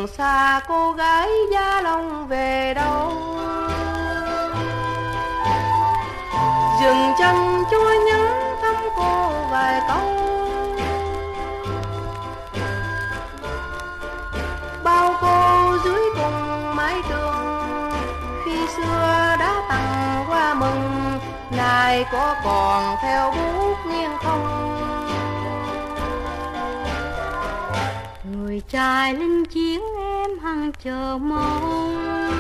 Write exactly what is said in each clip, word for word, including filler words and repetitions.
đường xa cô gái Gia Long về đâu. Dừng chân Chúa nhắn thăm cô vài câu. Bao cô dưới cùng mái trường khi xưa đã tặng hoa mừng, nay có còn theo bút nghiêng không? Người trai linh chiến em hằng chờ mong,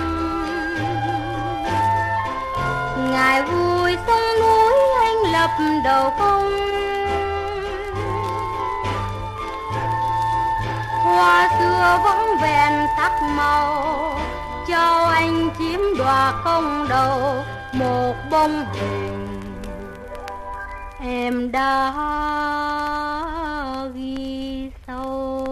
ngày vui sông núi anh lập đầu công. Hoa xưa vẫn vẹn sắc màu, cho anh chiếm đoạt công đầu. Một bông hình em đã ghi sâu.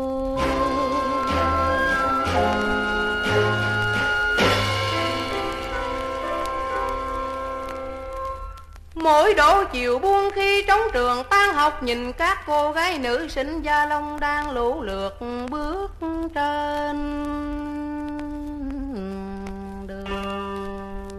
Mỗi độ chiều buông khi trống trường tan học, nhìn các cô gái nữ sinh Gia Long đang lũ lượt bước trên đường.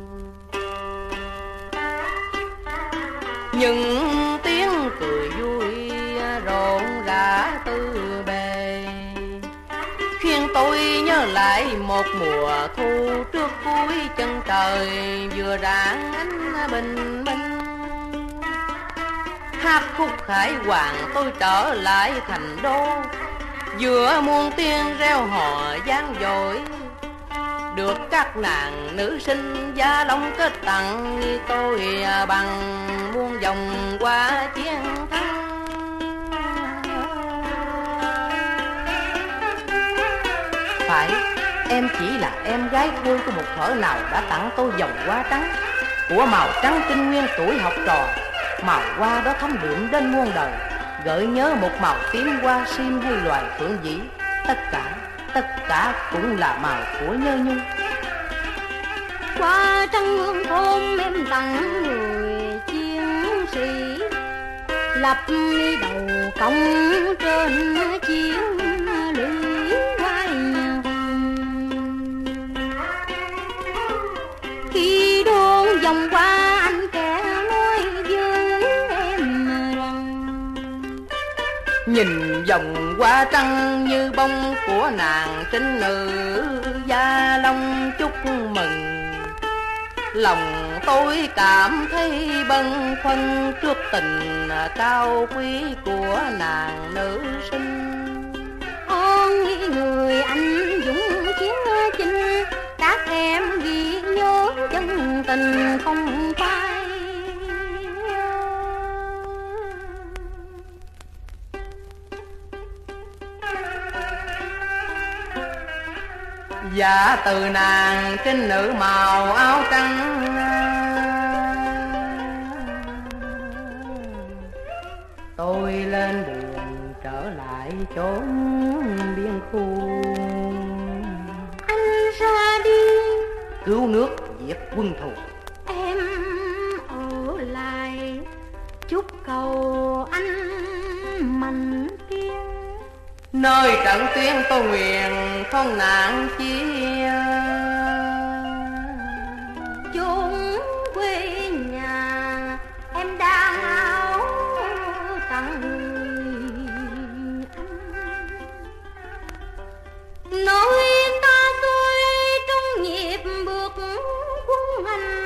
Những tiếng cười vui rộn rã từ bề, khiến tôi nhớ lại một mùa thu trước cuối chân trời vừa rạng ánh bình minh. Hát khúc khải hoàng tôi trở lại thành đô, giữa muôn tiếng reo hò vang dội, được các nàng nữ sinh Gia Long kết tặng tôi bằng muôn vòng qua chiến thắng. Phải, em chỉ là em gái thôi của một thuở nào đã tặng tôi vòng hoa trắng của màu trắng tinh nguyên tuổi học trò. Màu hoa đó thấm đượm đến muôn đời, gợi nhớ một màu tím hoa sim hay loài phượng vĩ. Tất cả, tất cả cũng là màu của nhớ nhung. Hoa trắng hương thơm em tặng người chiến sĩ, lập ly đầu công trên chiến lũy quay nhà. Khi đôn vòng qua anh kẻ nói với em rằng, nhìn vòng hoa trắng như bông của nàng trinh nữ Gia Long chúc mừng. Lòng tôi cảm thấy bâng khuâng trước tình cao quý của nàng nữ sinh. Ơn người anh dũng chiến chinh, các em ghi nhớ chân tình không phai. Dạ từ nàng trinh nữ màu áo trắng, tôi lên đường trở lại chốn biên khu. Anh ra đi cứu nước diệt quân thù, em ở lại chúc cầu anh mạnh tiên. nơi trận tuyến tôi nguyện không nạn chia. Chốn quê nhà em đang áo tặng người anh, nơi ta tôi trong nhịp bước quân hành.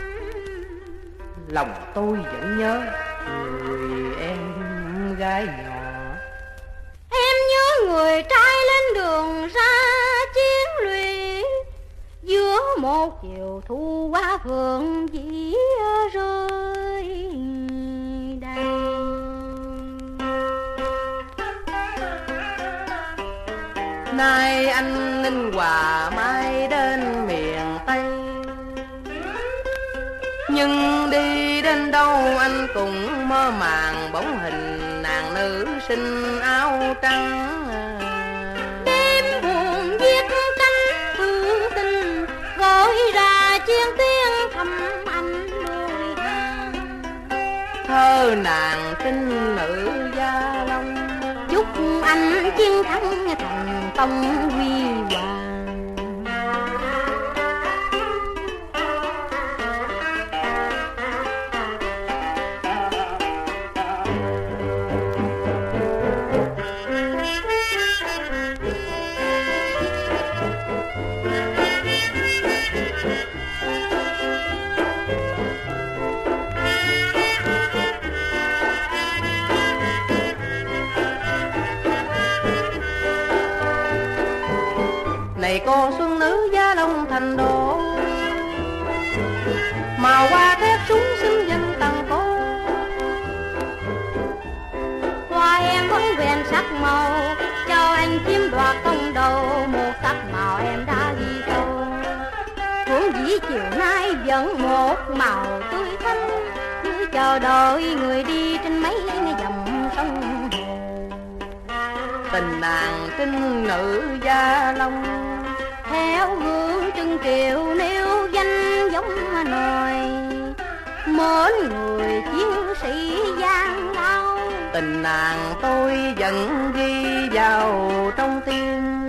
Lòng tôi vẫn nhớ người em gái nhỏ. Em nhớ người trai lên đường ra chiến lũy, giữa một chiều thu hoa phượng dĩ rơi đầy. Nay anh Ninh Hòa mai đến miền Tây, nhưng đi đến đâu anh cũng mơ màng bóng hình nàng nữ sinh áo trắng. Đêm buồn viết cánh thư tình, gọi ra chiến tiếng thăm anh đôi hàng. Thơ nàng trinh nữ Gia Long chúc anh chiến thắng thành công huy hoàng. Này cô xuân nữ Gia Long thành đô, màu hoa thép súng xinh danh tầng cô. Hoa em vẫn vẹn sắc màu, cho anh chiếm đoạt công đầu. Một sắc màu em đã ghi sâu, huống dĩ chiều nay vẫn một màu tươi xanh, như chờ đợi người đi trên mấy dòng sông hồ. Tình nàng trinh nữ Gia Long, theo hương Trưng Kiều nêu danh giống nồi, mến người chiến sĩ Giang Lao. tình nàng tôi vẫn ghi vào trong tim.